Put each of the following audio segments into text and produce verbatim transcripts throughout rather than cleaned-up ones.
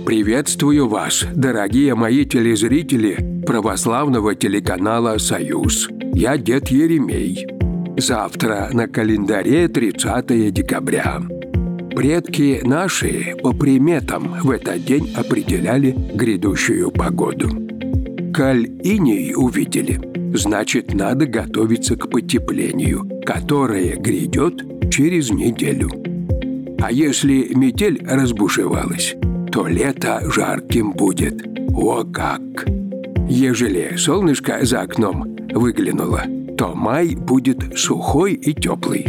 Приветствую вас, дорогие мои телезрители православного телеканала «Союз». Я дед Еремей. Завтра на календаре тридцатое декабря. Предки наши по приметам в этот день определяли грядущую погоду. Коль иней увидели, значит, надо готовиться к потеплению, которое грядет через неделю. А если метель разбушевалась, то лето жарким будет. О как! Ежели солнышко за окном выглянуло, то май будет сухой и теплый.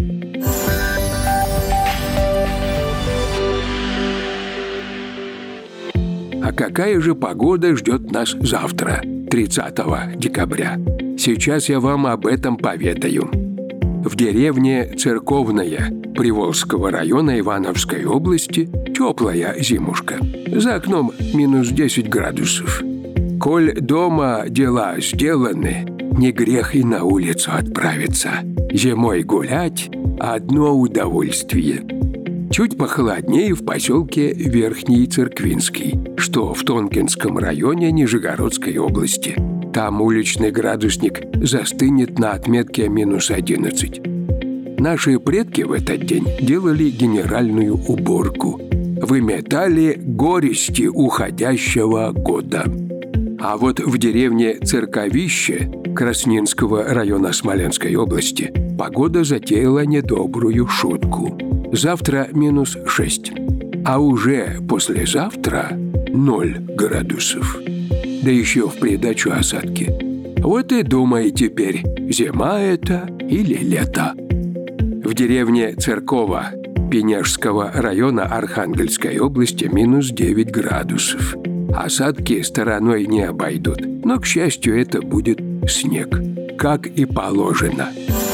А какая же погода ждет нас завтра, тридцатого декабря? Сейчас я вам об этом поведаю. В деревне Церковная Приволжского района Ивановской области теплая зимушка. За окном минус десять градусов. Коль дома дела сделаны, не грех и на улицу отправиться. Зимой гулять – одно удовольствие. Чуть похолоднее в поселке Верхний Церквинский, что в Тонкинском районе Нижегородской области. Там уличный градусник застынет на отметке минус одиннадцать. Наши предки в этот день делали генеральную уборку. Выметали горести уходящего года. А вот в деревне Церковище Краснинского района Смоленской области погода затеяла недобрую шутку. Завтра минус шесть, а уже послезавтра ноль градусов. Да еще в придачу осадки. Вот и думай теперь, зима это или лето. В деревне Церкова Пенежского района Архангельской области минус девять градусов. Осадки стороной не обойдут, но, к счастью, это будет снег, как и положено.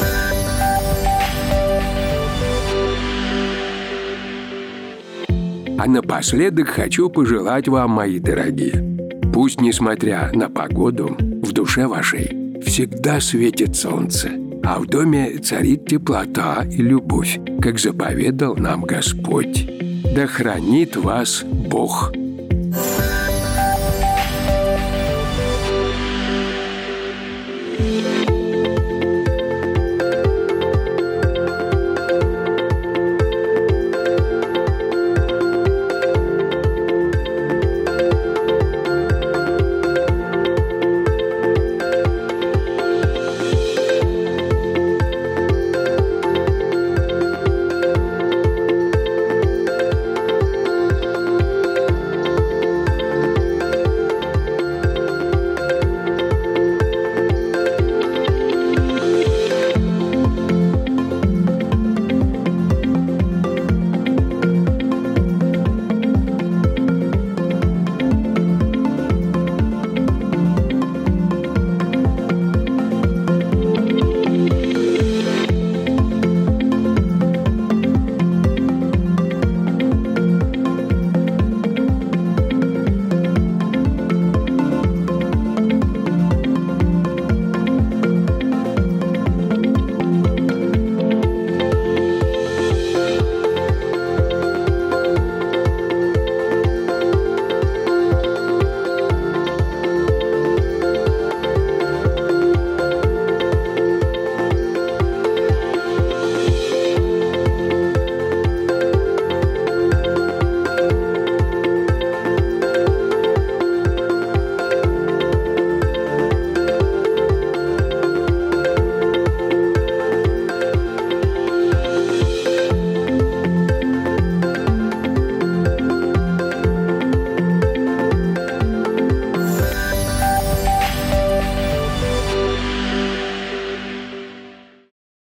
А напоследок хочу пожелать вам, мои дорогие, пусть, несмотря на погоду, в душе вашей всегда светит солнце, а в доме царит теплота и любовь, как заповедал нам Господь. Да хранит вас Бог.